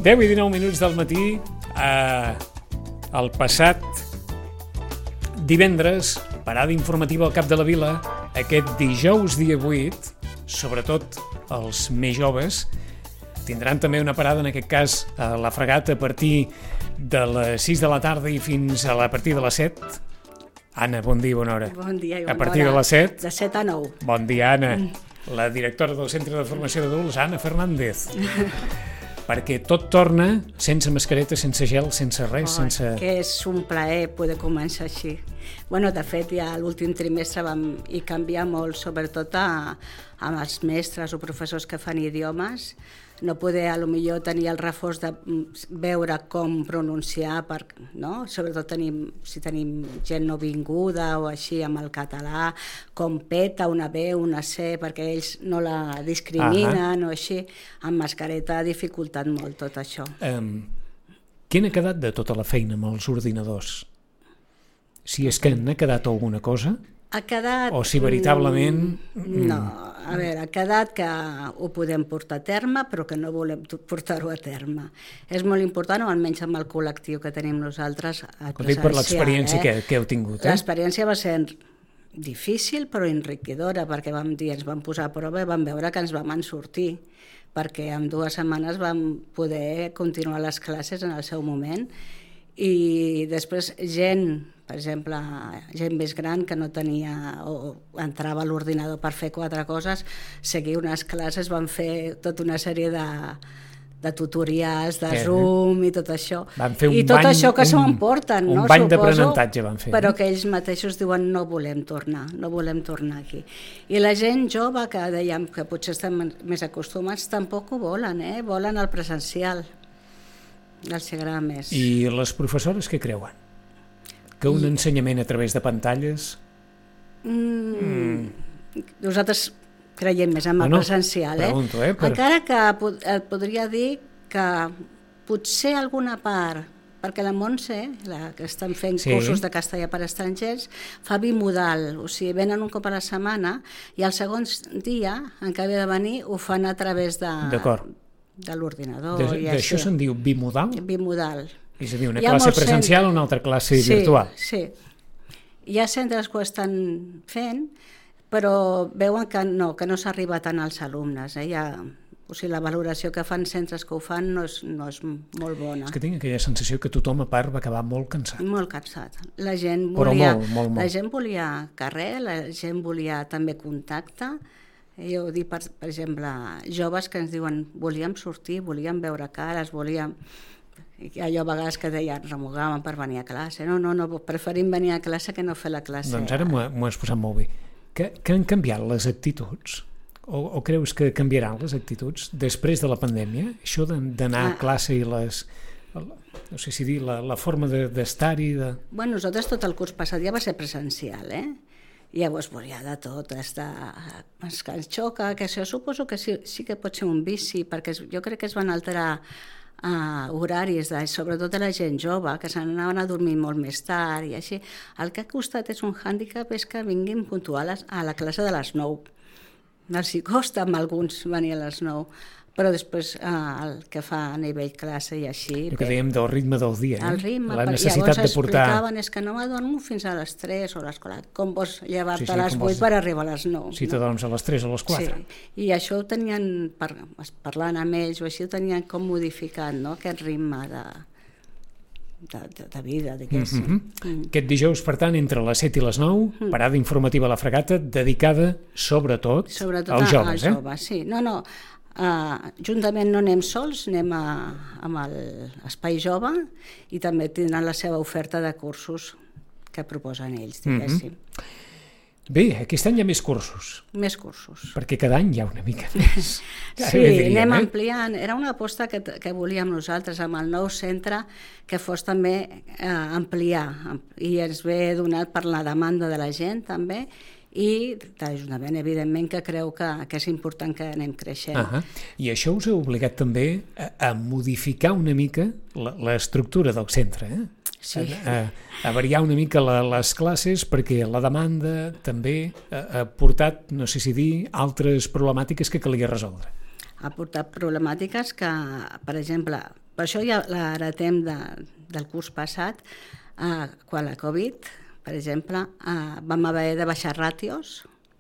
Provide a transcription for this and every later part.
10 i 19 minuts del matí, el passat divendres, parada informativa al Cap de la Vila, aquest dijous dia 8, sobretot els més joves, tindran també una parada, en aquest cas, a la Fragata a partir de les 6 de la tarda i fins a partir de les 7. Anna, bon dia i bona hora. Bon dia i bona hora. A partir de les 7? De 7 a 9. Bon dia, Anna. La directora del Centre de Formació d'Adults, Anna Fernández. Perquè tot torna sense mascareta, sense gel, sense res, sense... Que és un plaer poder començar així. Bueno, de fet, ja l'últim trimestre vam canviar molt, sobretot amb els mestres o professors que fan idiomes. No poder, potser tenir el reforç de veure com pronunciar, no? Sobretot si tenim gent no vinguda o així amb el català, com peta una B, una C, perquè ells no la discriminen o així. Amb mascareta ha dificultat molt tot això. Què n'ha quedat de tota la feina amb els ordinadors? Si és que n'ha quedat alguna cosa? Ha quedat... O si veritablement... No, a veure, ha quedat que ho podem portar a terme, però que no volem portar-ho a terme. És molt important, o almenys amb el col·lectiu que tenim nosaltres, Ho dic per l'experiència que heu tingut. L'experiència va ser difícil, però enriquidora, perquè ens vam posar a prova i vam veure que ens vam en sortir, perquè en 2 setmanes vam poder continuar les classes en el seu moment. I després gent, per exemple, gent més gran que no tenia o entrava a l'ordinador per fer 4 coses, seguir unes classes, van fer tota una sèrie de tutorials, de Zoom i tot això. I tot això que s'ho emporten, un bany d'aprenentatge van fer. Però que ells mateixos diuen no volem tornar aquí. I la gent jove, que dèiem que potser estan més acostumats, tampoc ho volen, volen el presencial. Els agrada més. I les professores què creuen? Que un ensenyament a través de pantalles... Nosaltres creiem més en el presencial. Pregunto, Encara que et podria dir que potser alguna part, perquè la Montse, la que estan fent cursos de castellà per a estrangers, fa bimodal, o sigui, venen un cop a la setmana i el segon dia, en canvi de venir, ho fan a través de l'ordinador. D'això se'n diu bimodal? Bimodal. És a dir, una classe presencial o una altra classe virtual? Sí. Hi ha centres que ho estan fent, però veuen que no s'arriba tant als alumnes. O sigui, la valoració que fan centres que ho fan no és molt bona. És que tinc aquella sensació que tothom a part va acabar molt cansat. Molt cansat. La gent volia carrer, la gent volia també contacte. Jo dic, per exemple, joves que ens diuen volíem sortir, volíem veure cares, volíem... Allò a vegades que deien, remugaven per venir a classe. No, preferim venir a classe que no fer la classe. Doncs ara m'ho has posat molt bé. Que han canviat les actituds? O creus que canviaran les actituds després de la pandèmia? Això d'anar a classe i no sé si dir, la forma d'estar-hi... Bueno, nosaltres tot el curs passat ja va ser presencial, I llavors volia de tot, que ens xoca, que això suposo que sí que pot ser un vici, perquè jo crec que es van alterar horaris, sobretot de la gent jove, que se n'anaven a dormir molt més tard i així. El que ha costat és un hàndicap és que vinguin puntuals a la classe de les 9. Els hi costa amb alguns venir a les 9, però després el que fa a nivell classe i així... El que dèiem del ritme del dia, el ritme, la necessitat de portar... Explicaven, és que no m'adormo fins a les 3 o a l'escola. Com vols llevar-te a les 8 per arribar a les 9? Si t'adorms a les 3 o a les 4. Sí, i això ho tenien, parlant amb ells o així, ho tenien com modificat, no?, aquest ritme de vida, diguéssim. Aquest dijous, per tant, entre les 7 i les 9, parada informativa a la Fragata, dedicada sobretot als joves. Als joves, sí. No, juntament no anem sols, anem amb l'Espai Jove i també tindran la seva oferta de cursos que proposen ells, diguéssim. Bé, aquest any hi ha més cursos. Més cursos. Perquè cada any hi ha una mica més. Sí, anem ampliant. Era una aposta que volíem nosaltres amb el nou centre, que fos també ampliar. I ens ve donat per la demanda de la gent també, i l'Ajuntament, evidentment, que creu que és important que anem creixent. I això us ha obligat també a modificar una mica l'estructura del centre, Sí. A variar una mica les classes, perquè la demanda també ha portat, no sé si dir, altres problemàtiques que calia resoldre. Ha portat problemàtiques que, per exemple, Per això ja l'heretem del curs passat, quan la Covid, per exemple, vam haver de baixar ràtios,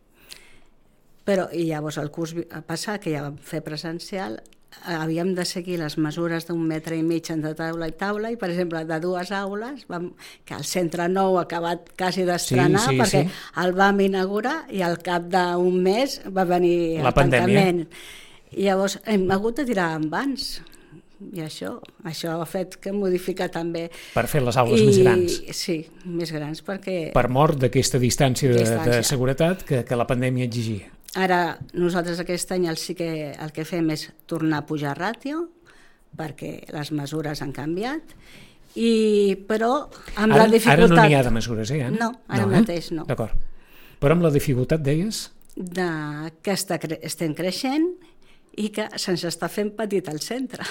i llavors el curs passat, que ja vam fer presencial, havíem de seguir les mesures d'1,5 metre entre taula i taula, i per exemple de 2 aules, que el centre nou ha acabat quasi d'estrenar, perquè el vam inaugurar i al cap d'un mes va venir el tancament. I llavors hem hagut de tirar endavants. I això ha fet que modifica també... Per fer les aules més grans. Sí, més grans, perquè... Per mort d'aquesta distància de seguretat que la pandèmia exigia. Ara, nosaltres aquest any el que fem és tornar a pujar ràtio, perquè les mesures han canviat, però amb la dificultat... Ara no n'hi ha de mesures, No, ara mateix no. D'acord. Però amb la dificultat, deies? Que estem creixent i que se'ns està fent petit al centre.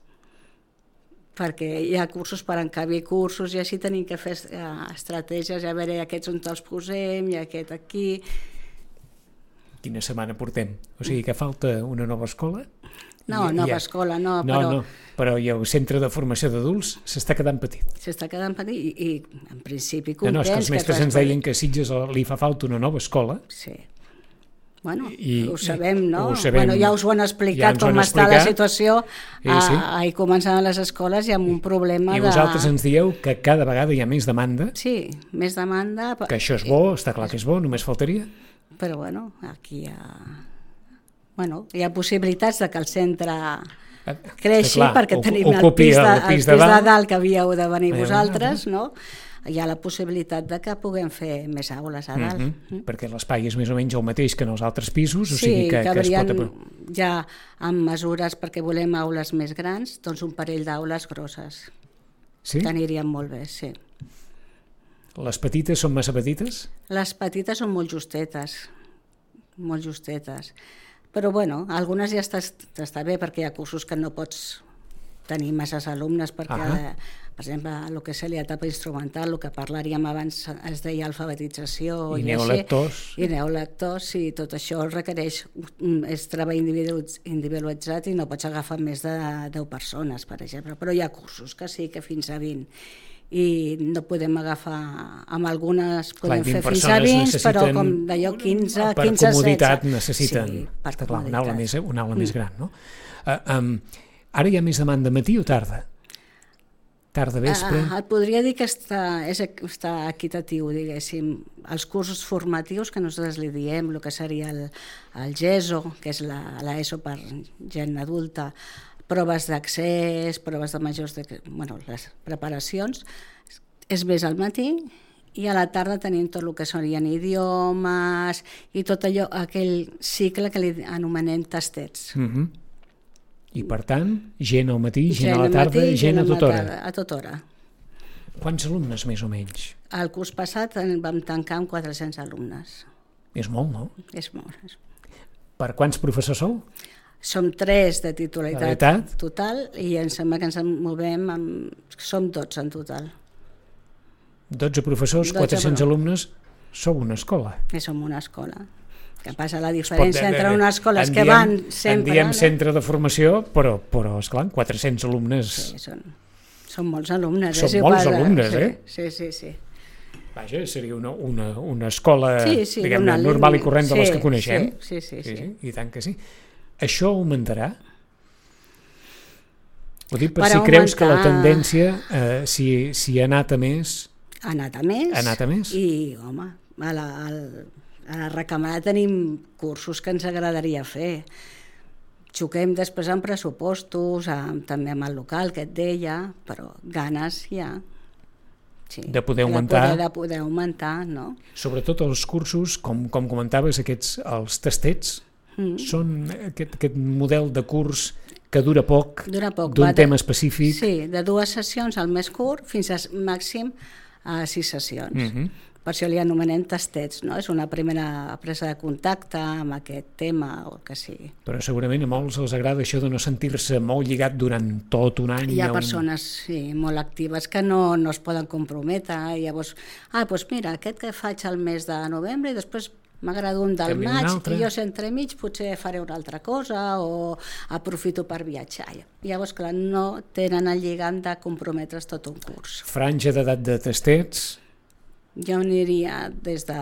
Perquè hi ha cursos per encabir cursos i així tenim que fer estratègies, a veure aquests on els posem i aquest aquí. Quina setmana portem? O sigui que falta una nova escola? No, nova escola no, però el centre de formació d'adults s'està quedant petit. S'està quedant petit i en principi contents... No, és que els mestres ens deien que a Sitges li fa falta una nova escola. Sí. Bueno, ho sabem, no? Bueno, ja us ho han explicat com està la situació. Ahir començaven les escoles i amb un problema I vosaltres ens dieu que cada vegada hi ha més demanda. Sí, més demanda. Que això és bo, està clar que és bo, només faltaria. Però bueno, aquí hi ha possibilitats de que el centre creixi, perquè tenim el pis de dalt que havíeu de venir vosaltres, no? Hi ha la possibilitat de que puguem fer més aules a dalt. Perquè l'espai és més o menys el mateix que en els altres pisos, o sigui que es pot... Ja amb mesures, perquè volem aules més grans, doncs un parell d'aules grosses. Sí? Que anirien molt bé, sí. Les petites són massa petites? Les petites són molt justetes, però bueno, algunes ja està bé, perquè hi ha cursos que no pots tenir masses alumnes, perquè per exemple, el que seria etapa instrumental, el que parlaríem abans es deia alfabetització i neolectors. I neolectors, i tot això requereix és treball individualitzat i no pots agafar més de 10 persones, per exemple, però hi ha cursos que sí, que fins a 20, i no podem agafar, amb algunes podem fer fins a 20, però com d'allò 15, 16. Per comoditat necessiten una aula més gran, no? Ara hi ha més demanda matí o tarda? Tarda, vespre? Et podria dir que està equitatiu, diguéssim. Els cursos formatius, que nosaltres li diem, el que seria el GESO, que és l'ESO per gent adulta, proves d'accés, proves de majors, les preparacions, és més al matí, i a la tarda tenim tot el que serien idiomes i tot allò, aquell cicle que li anomenem tastets. I per tant, gent al matí, gent a la tarda, gent a tota hora. A tota hora. Quants alumnes, més o menys? El curs passat vam tancar amb 400 alumnes. És molt, no? És molt. Per quants professors sou? Som 3 de titularitat total i em sembla que ens movem som 12 en total. 12 professors, 400 alumnes, sou una escola. Som una escola. Que passa la diferència entre unes escoles que van sempre... En diem centre de formació, però esclar, 400 alumnes... Sí, són molts alumnes. Són molts alumnes, Sí. Vaja, seria una escola, diguem-ne, normal i corrent de les que coneixem. Sí. I tant que sí. Això augmentarà? Ho dic per si creus que la tendència, si ha anat a més... Ha anat a més. I, home, a la recamada tenim cursos que ens agradaria fer. Xoquem després amb pressupostos, també amb el local, que et deia, però ganes hi ha. Sí, de poder augmentar. De poder augmentar, no? Sobretot els cursos, com comentaves, els tastets, són aquest model de curs que dura poc d'un tema específic. Sí, de 2 sessions al més curt fins a màxim a 6 sessions. Per això li anomenem tastets, no? És una primera presa de contacte amb aquest tema o el que sigui. Però segurament a molts els agrada això de no sentir-se molt lligat durant tot un any. Hi ha persones molt actives que no es poden comprometre i llavors, doncs mira, aquest que faig al mes de novembre i després M'agrada un del Canvia un maig altre. i jo entremig potser faré una altra cosa o aprofito per viatjar. Llavors, clar, no tenen el lligam de comprometre's tot un curs. Franja d'edat de tastets, Jo aniria des de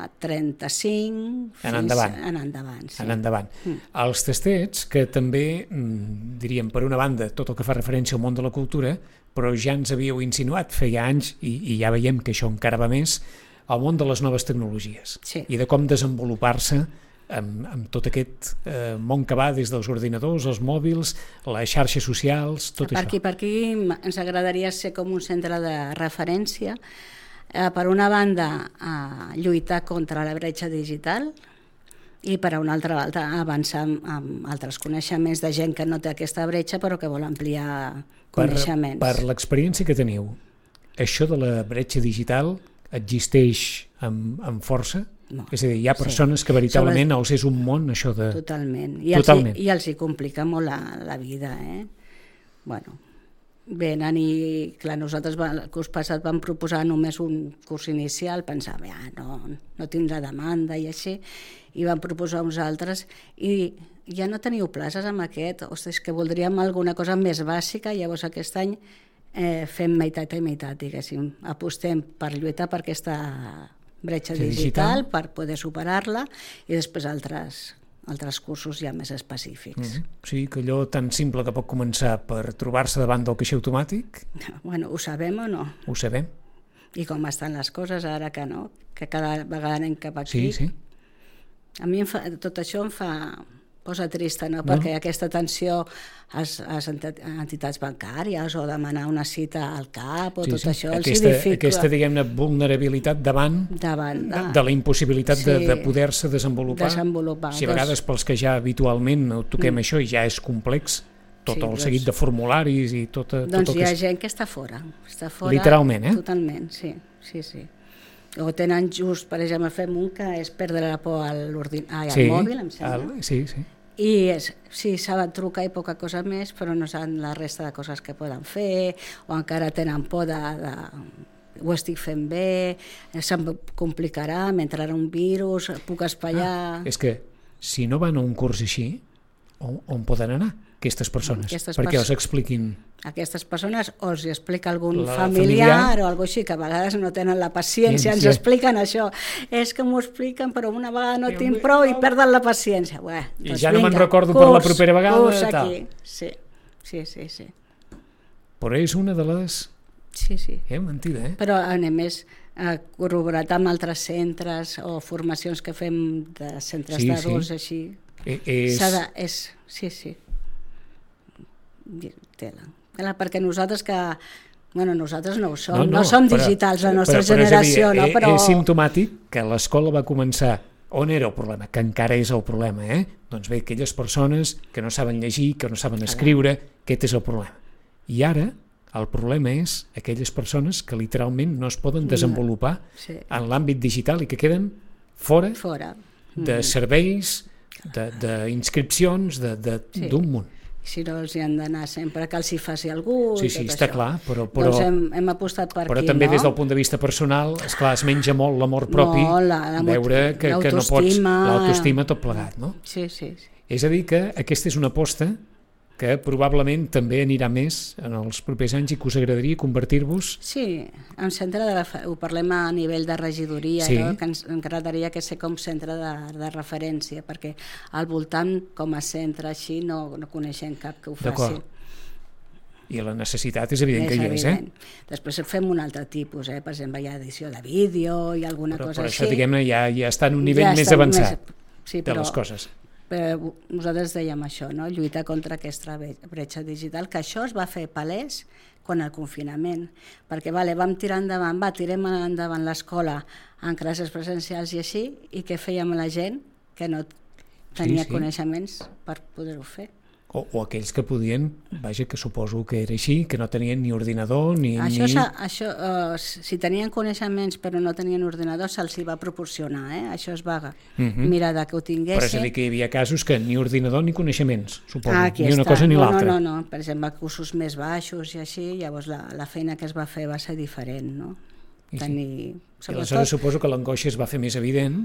35 En endavant. en endavant. Sí. en endavant. Els tastets, que també, diríem, per una banda, tot el que fa referència al món de la cultura, però ja ens havíeu insinuat feia anys, i ja veiem que això encara va més, al món de les noves tecnologies Sí. i de com desenvolupar-se amb tot aquest món que va des dels ordinadors, els mòbils, les xarxes socials, tot això. Per aquí ens agradaria ser com un centre de referència. Per una banda, lluitar contra la bretxa digital i per una altra banda avançar amb altres coneixements de gent que no té aquesta bretxa però que vol ampliar coneixements. Per l'experiència que teniu, això de la bretxa digital existeix amb força? No. És a dir, hi ha persones que veritablement els és un món això de... Totalment. Totalment. I els hi complica molt la vida, Bueno, venen i, clar, nosaltres el curs passat vam proposar només un curs inicial, pensava, no tindrà demanda i així, i vam proposar uns altres, i ja no teniu places amb aquest, ostres, que voldríem alguna cosa més bàsica, llavors aquest any fem meitat i meitat, diguéssim, apostem per lluitar per aquesta bretxa digital, per poder superar-la, i després altres cursos ja més específics. O sigui, que allò tan simple que pot començar per trobar-se davant del caixer automàtic, Bueno, ho sabem o no? ho sabem. I com estan les coses ara que no, que cada vegada anem cap aquí. Sí. A mi tot això em posa trista, no? Perquè aquesta atenció a les entitats bancàries o demanar una cita al CAP o tot això els dificulta. Aquesta, diguem-ne, vulnerabilitat davant de la impossibilitat de poder-se desenvolupar. Si a vegades pels que ja habitualment no toquem això i ja és complex, tot el seguit de formularis i tot doncs hi ha gent que està fora. Literalment, Totalment, sí. O tenen just, per exemple, fem un que és perdre la por al mòbil, em sembla. Sí. I sí, saben trucar i poca cosa més, però no saben la resta de coses que poden fer, o encara tenen por de ho estic fent bé, se'm complicarà, m'entrarà un virus, puc espaiar... És que si no van a un curs així, on poden anar aquestes persones? Perquè els expliquin... Aquestes persones o els explica algun familiar o alguna així, que a vegades no tenen la paciència, ens expliquen això. És que m'ho expliquen, però una vegada no tinc prou i perden la paciència. I ja no me'n recordo per la propera vegada. Curs aquí. Sí. Però és una de les... Sí. Mentida, Però anem més corroborat amb altres centres o formacions que fem de centres d'adults així. Sí. Tela. Perquè nosaltres nosaltres no ho som, no som digitals, la nostra generació, no? Però... És simptomàtic que l'escola va començar on era el problema, que encara és el problema, Doncs bé, aquelles persones que no saben llegir, que no saben escriure, aquest és el problema. I ara el problema és aquelles persones que literalment no es poden desenvolupar en l'àmbit digital i que queden fora de serveis, d'inscripcions, d'un munt. Si no els hi han d'anar sempre que els hi faci algú. Sí, està clar, però doncs hem apostat per aquí, però també des del punt de vista personal, esclar, es menja molt l'amor propi, veure que no pots, l'autoestima, tot plegat, no? Sí. És a dir, que aquesta és una aposta que probablement també anirà més en els propers anys i que us agradaria convertir-vos... Sí, en centre ho parlem a nivell de regidoria, que ens agradaria que ser com centre de referència, perquè al voltant com a centre així no coneixem cap que ho faci. D'acord. I la necessitat és evident que hi és, Després fem un altre tipus, per exemple, hi ha edició de vídeo i alguna cosa així. Però això, diguem-ne, ja està en un nivell més avançat de les coses. Però nosaltres dèiem això, no? Lluitar contra aquesta bretxa digital, que això es va fer palès quan el confinament, perquè vam tirar endavant, tirem endavant l'escola en classes presencials i així, i què fèiem la gent que no tenia coneixements per poder-ho fer. O aquells que podien, que suposo que era així, que no tenien ni ordinador ni... Això, si tenien coneixements però no tenien ordinador, se'ls hi va proporcionar, això es va mirar que ho tinguessin. Però és a dir que hi havia casos que ni ordinador ni coneixements, suposo, ni una cosa ni l'altra. No, per exemple, cursos més baixos i així, llavors la feina que es va fer va ser diferent, no? I aleshores suposo que l'angoixa es va fer més evident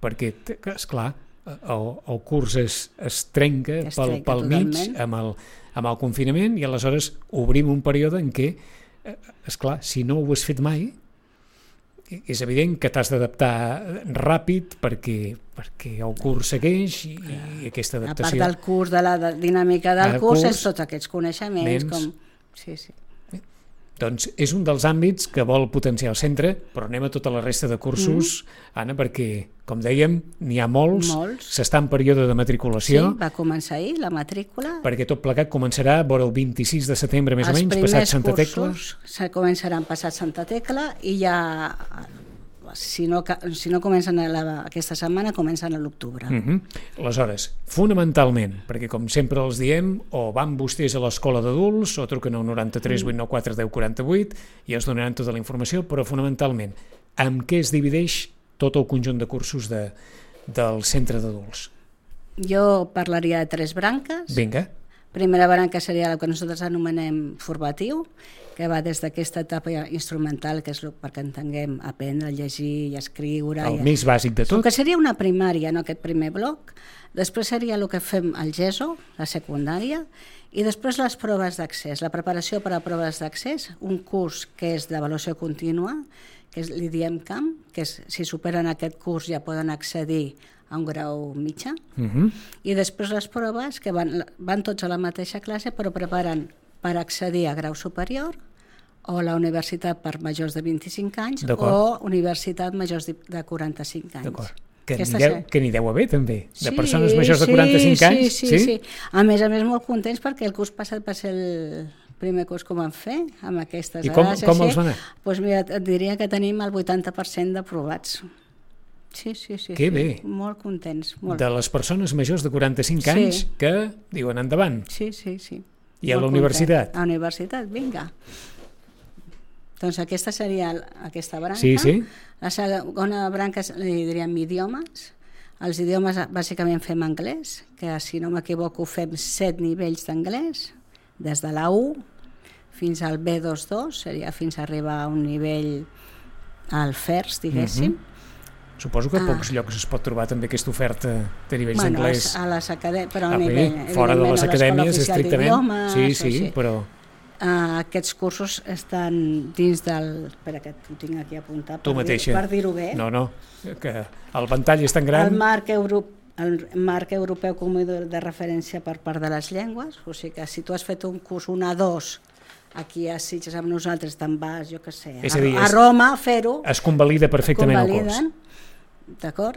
perquè, esclar, el curs es trenca pel mig amb el confinament i aleshores obrim un període en què, esclar, si no ho has fet mai, és evident que t'has d'adaptar ràpid perquè el curs segueix i aquesta adaptació... A part del curs, de la dinàmica del curs, és tots aquests coneixements. Sí. Doncs és un dels àmbits que vol potenciar el centre, però anem a tota la resta de cursos, Anna, perquè, com dèiem, n'hi ha molts. S'està en període de matriculació. Sí, va començar ahir la matrícula. Perquè tot plegat començarà vora el 26 de setembre, més o menys, passat Santa Tecla. Els primers cursos començaran passat Santa Tecla i ja, si no comencen aquesta setmana, comencen a l'octubre. Aleshores, fonamentalment, perquè com sempre els diem, o van vostès a l'escola d'adults, o truquen al 93 894 1048 i els donaran tota la informació, però fonamentalment, amb què es divideix tot el conjunt de cursos del centre d'adults? Jo parlaria de 3 branques. Vinga. Primera branca seria el que nosaltres anomenem formatiu, que va des d'aquesta etapa instrumental, que és perquè entenguem aprendre a llegir i escriure. El més bàsic de tot. Que seria una primària, no aquest primer bloc. Després seria el que fem al GESO, la secundària, i després les proves d'accés, la preparació per a proves d'accés, un curs que és d'avaluació contínua, que li diem CAMP, que és, si superen aquest curs ja poden accedir a un grau mitjà, i després les proves que van tots a la mateixa classe però preparen per accedir a grau superior o la universitat per majors de 25 anys o universitat majors de 45 anys. D'acord. Que n'hi deu haver també, de persones majors de 45 anys. Sí. A més, molt contents perquè el curs passat va ser el primer curs que vam fer amb aquestes edats. I com els va anar? Doncs mira, et diria que tenim el 80% d'aprovats. Sí. Que bé. Molt contents. Molt. De les persones majors de 45 anys que diuen endavant. Sí. I a la universitat? A la universitat, vinga. Doncs aquesta seria aquesta branca. Sí. La segona branca li diríem idiomes. Els idiomes bàsicament fem anglès, que si no m'equivoco fem 7 nivells d'anglès, des de la U fins al B22, seria fins a arribar a un nivell al FIRST, diguéssim. Suposo que a pocs llocs es pot trobar també aquesta oferta de nivells d'anglès. A les acadèmies, però a nivell... Fora de les acadèmies, estrictament. Sí, però... Aquests cursos estan dins del... Espera, que ho tinc aquí apuntat per dir-ho bé. No, que el ventall és tan gran... El marc europeu comú de referència per part de les llengües, o sigui que si tu has fet un curs 1 a 2 aquí a Sitges amb nosaltres, te'n vas, jo què sé, a Roma a fer-ho... Es convalida perfectament el curs. D'acord?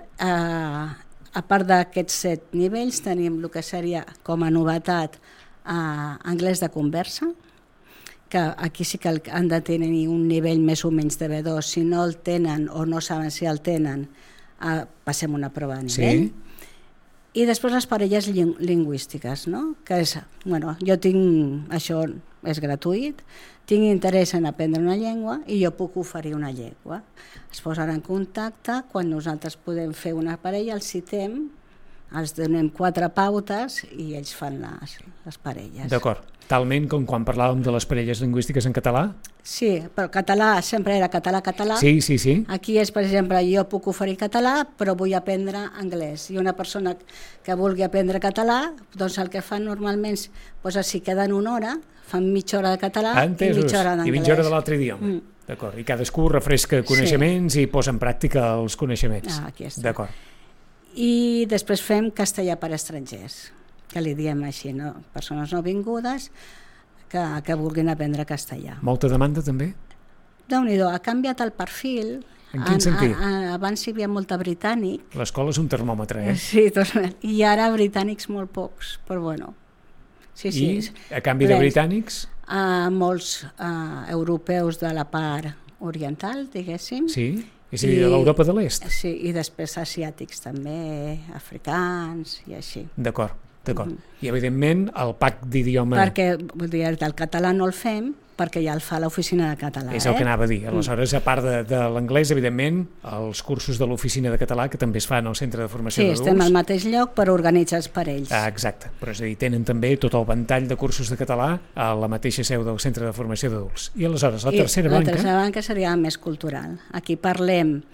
A part d'aquests 7 nivells tenim el que seria com a novetat anglès de conversa, que aquí sí que han de tenir un nivell més o menys de B2. Si no el tenen o no saben si el tenen, passem una prova de nivell. I després les parelles lingüístiques, no? Que és, jo tinc, això és gratuït, tinc interès en aprendre una llengua i jo puc oferir una llengua. Es posen en contacte, quan nosaltres podem fer una parella, els citem, els donem 4 pautes i ells fan les parelles. D'acord. Talment com quan parlàvem de les parelles lingüístiques en català? Sí, però català sempre era català-català. Sí. Aquí és, per exemple, jo puc oferir català, però vull aprendre anglès. I una persona que vulgui aprendre català, doncs el que fan normalment és, si queden una hora, fan mitja hora de català i mitja hora d'anglès. I mitja hora de l'altre idioma. D'acord. I cadascú refresca coneixements i posa en pràctica els coneixements. Aquí està. D'acord. I després fem castellà per estrangers, que li diem així, no? Persones no vingudes que vulguin aprendre castellà. Molta demanda també? Déu-n'hi-do, ha canviat el perfil. En quin sentit? Abans hi havia molta britànic. L'escola és un termòmetre, Sí, i ara britànics molt pocs, però bueno. Sí. I a canvi de britànics? Molts europeus de la part oriental, diguéssim. Sí, és a dir, de l'Europa de l'Est. Sí, i després asiàtics també, africans i així. D'acord. I evidentment el PAC d'idioma... Perquè, vull dir, el català no el fem perquè ja el fa l'oficina de català. És el que anava a dir. Aleshores, a part de l'anglès, evidentment, els cursos de l'oficina de català que també es fan al centre de formació d'adults. Sí, estem al mateix lloc per organitzats per ells. Exacte, però és a dir, tenen també tot el ventall de cursos de català a la mateixa seu del centre de formació d'adults. I aleshores, la tercera branca... La tercera branca seria més cultural. Aquí parlem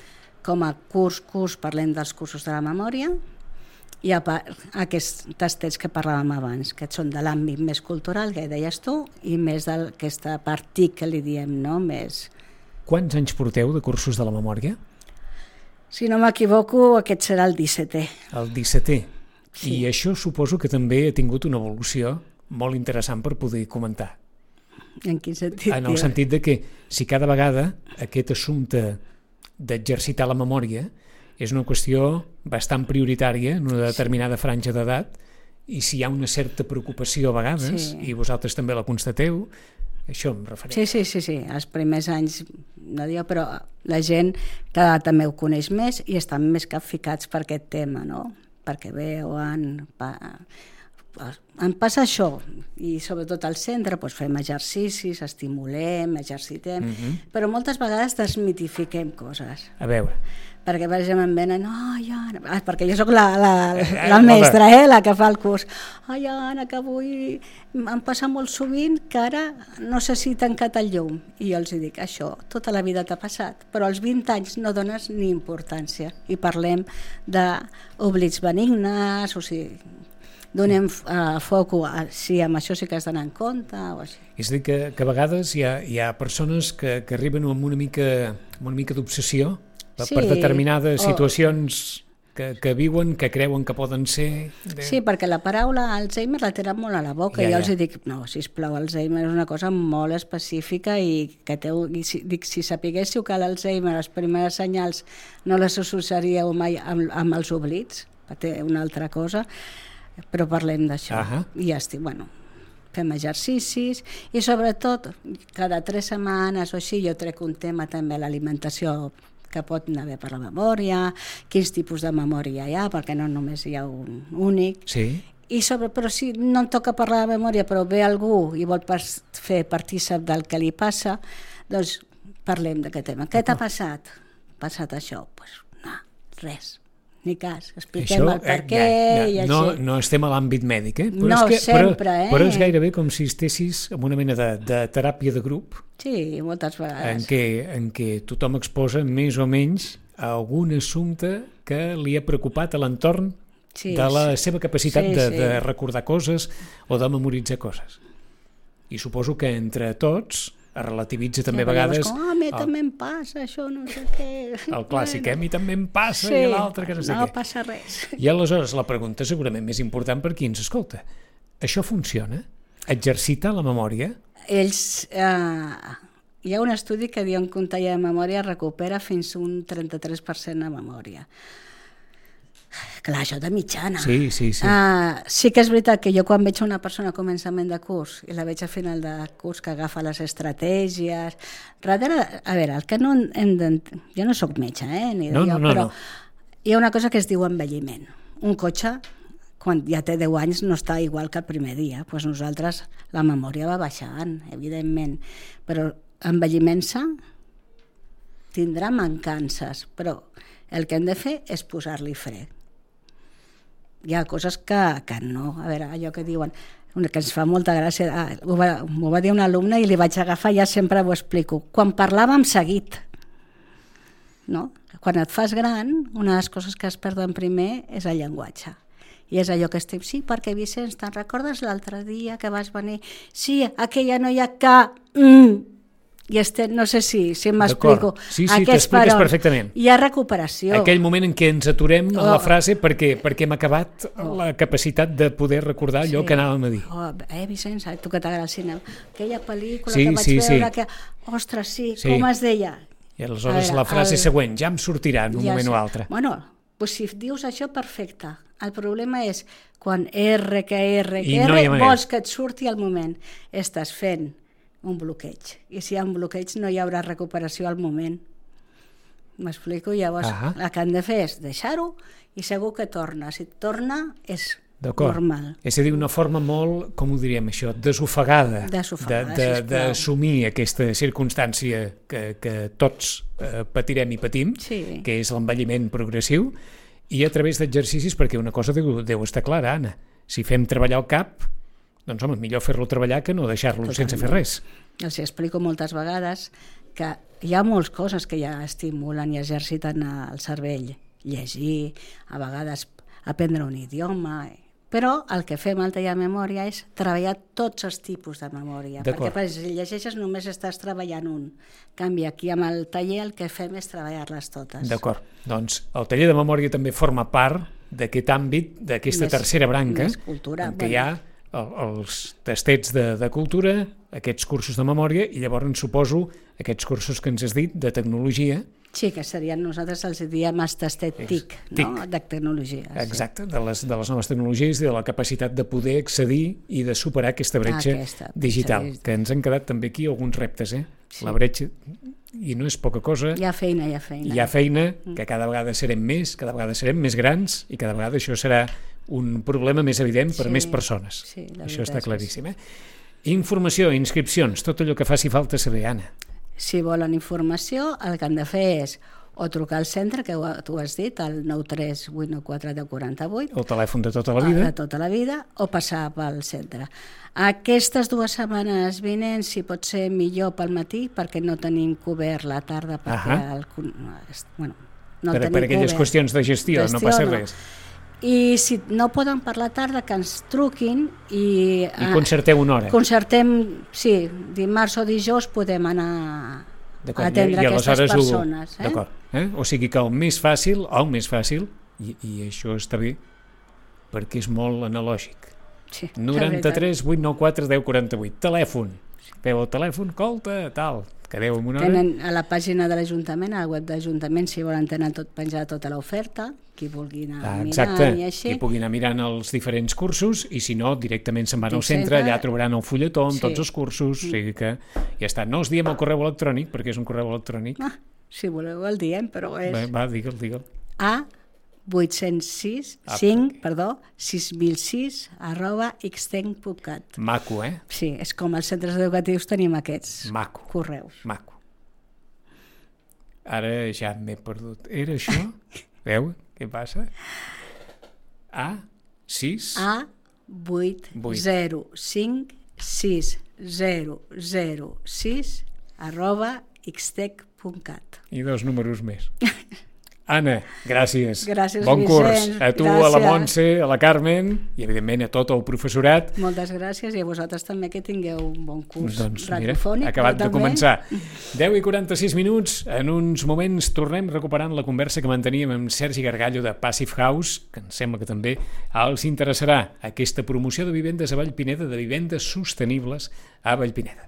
com a curs parlem dels cursos de la memòria, i a part aquests tastets que parlàvem abans, que són de l'àmbit més cultural, que deies tu, i més d'aquesta part TIC que li diem, no? Més... Quants anys porteu de cursos de la memòria? Si no m'equivoco, aquest serà el 17è. El 17è. Sí. I això suposo que també ha tingut una evolució molt interessant per poder comentar. En quin sentit? En el sentit de que si cada vegada aquest assumpte d'exercitar la memòria és una qüestió bastant prioritària en una determinada franja d'edat, i si hi ha una certa preocupació a vegades, i vosaltres també la constateu, això em refereix. Sí. Els primers anys, no diu, però la gent cada també ho coneix més i estan més capficats per aquest tema, no? Perquè veuen... Em passa això, i sobretot al centre doncs fem exercicis, estimulem, exercitem, però moltes vegades desmitifiquem coses. A veure... Perquè, per exemple, em venen, perquè jo sóc la mestra, la que fa el curs. Ai, Anna, que avui em passa molt sovint que ara no sé si he tancat el llum. I jo els dic, això tota la vida t'ha passat, però als 20 anys no dones ni importància. I parlem d'oblits benignes, o sigui, donem foc si amb això sí que has d'anar en compte o així. És a dir, que a vegades hi ha persones que arriben amb una mica d'obsessió per determinades situacions que viuen, que creuen que poden ser... Sí, perquè la paraula Alzheimer la tenen molt a la boca, i jo els dic, no, sisplau, Alzheimer és una cosa molt específica i que si sapiguéssiu que l'Alzheimer, les primeres senyals, no les associaríeu mai amb els oblits, té una altra cosa, però parlem d'això. I ja estic, fem exercicis i sobretot cada 3 setmanes o així jo trec un tema també a l'alimentació que pot haver per la memòria, quins tipus de memòria hi ha, perquè no només hi ha un únic. Sí. Però si no em toca parlar de memòria, però ve algú i vol fer partícip del que li passa, doncs parlem d'aquest tema. Què t'ha passat? Passat això? Doncs no, res. Ni cas, expliquem el per què i així. No estem a l'àmbit mèdic, però no, sempre, però és gairebé com si estessis en una mena de teràpia de grup. Sí, moltes vegades. En què tothom exposa més o menys algun assumpte que li ha preocupat a l'entorn de la seva capacitat de recordar coses o de memoritzar coses. I suposo que entre tots es relativitza també a vegades... A mi també em passa això, no sé què... El clàssic, a mi també em passa, i l'altre que no sé què. No passa res. I aleshores la pregunta segurament més important per qui ens escolta. Això funciona? Exercitar la memòria? Hi ha un estudi que diu que un tall de memòria recupera fins un 33% de memòria. Clar, això de mitjana. Sí. Sí que és veritat que jo quan veig una persona a començament de curs i la veig a final de curs que agafa les estratègies... A veure, el que no hem jo no sóc metge, però hi ha una cosa que es diu envelliment. Un cotxe, quan ja té 10 anys, no està igual que el primer dia. Doncs nosaltres la memòria va baixant, evidentment, però envelliment-se tindrà mancances, però el que hem de fer és posar-li fre. Hi ha coses que no. A veure, allò que diuen, que ens fa molta gràcia, m'ho va dir un alumne i li vaig agafar, ja sempre ho explico. Quan parlàvem seguit, no? Quan et fas gran, una de les coses que es perden primer és el llenguatge. I és allò que estic, sí, perquè Vicenç, te'n recordes l'altre dia que vas venir? Sí, aquella noia que... I no sé si m'explico. Sí, t'expliques perfectament. Hi ha recuperació. Aquell moment en què ens aturem en la frase perquè hem acabat la capacitat de poder recordar allò que anàvem a dir. Vicenç, tu que t'agrada el cinema, aquella pel·lícula que vaig veure que... Ostres, sí, com es deia? I aleshores la frase següent, ja em sortirà en un moment o altre. Bueno, doncs si dius això, perfecte. El problema és quan vols que et surti al moment. Estàs fent un bloqueig. I si hi ha un bloqueig no hi haurà recuperació al moment. M'explico? Llavors el que han de fer és deixar-ho i segur que torna. Si torna és normal. És a dir, una forma molt, com ho diríem això, desofegada d'assumir aquesta circumstància que tots patirem i patim, que és l'envelliment progressiu, i a través d'exercicis, perquè una cosa deu estar clara, Anna. Si fem treballar el cap, doncs home, millor fer-lo treballar que no deixar-lo sense fer res. Els explico moltes vegades que hi ha moltes coses que ja estimulen i exerciten el cervell. Llegir, a vegades aprendre un idioma, però el que fem al taller de memòria és treballar tots els tipus de memòria, perquè si llegeixes només estàs treballant un. En canvi, aquí amb el taller el que fem és treballar-les totes. D'acord, doncs el taller de memòria també forma part d'aquest àmbit, d'aquesta tercera branca, en què hi ha els tastets de cultura, aquests cursos de memòria, i llavors suposo aquests cursos que ens has dit de tecnologia. Sí, que serien, nosaltres els diem els tastet TIC, no? De tecnologia. Exacte, de les noves tecnologies i de la capacitat de poder accedir i de superar aquesta bretxa digital, que ens han quedat també aquí alguns reptes, Sí. La bretxa, i no és poca cosa. Hi ha feina. Hi ha feina, que cada vegada serem més, cada vegada serem més grans, i cada vegada això serà un problema més evident per més persones. Sí, això està claríssim. Informació, inscripcions, tot allò que faci falta saber, Anna. Si volen informació, el que han de fer és o trucar al centre, que tu has dit, el 93 894 1048. El telèfon de tota la vida. De tota la vida, o passar pel centre. Aquestes 2 setmanes vinents, si pot ser millor pel matí, perquè no tenim cobert la tarda, perquè per aquelles qüestions de gestió, no passa res. I si no poden per la tarda, que ens truquin i concerteu una hora. Concertem, sí, dimarts o dijous podem anar a atendre aquestes persones. D'acord. O sigui que el més fàcil, i això està bé, perquè és molt analògic. Sí, 93 894 1048. Telèfon. Veu el telèfon, colta, tal. Quedeu en una hora. Tenen a la pàgina de l'Ajuntament, a la web de l'Ajuntament, si volen tenen penjada tota l'oferta, qui vulgui anar mirant i així. Qui pugui anar mirant els diferents cursos, i si no, directament se'n van al centre, allà trobaran el fulletó amb tots els cursos, o sigui que ja està. No us diem el correu electrònic, perquè és un correu electrònic. Si voleu el diem, però és... Va, digue'l. A806/6006 Maco, Sí, és com els centres educatius tenim aquests correus. Maco. Ara ja m'he perdut. Era això? Veu? Què passa? A806/6006/xtec.cat. I 2 números més. Anna, gràcies. Gràcies, bon curs. Vicenç. A tu, a la Montse, a la Carmen i, evidentment, a tot el professorat. Moltes gràcies, i a vosaltres també, que tingueu un bon curs Mira, radiofònic. acabat de començar. 10:46. En uns moments tornem recuperant la conversa que manteníem amb Sergi Gargallo de Passive House, que em sembla que també els interessarà aquesta promoció de vivendes a Vallpineda, de vivendes sostenibles a Vallpineda.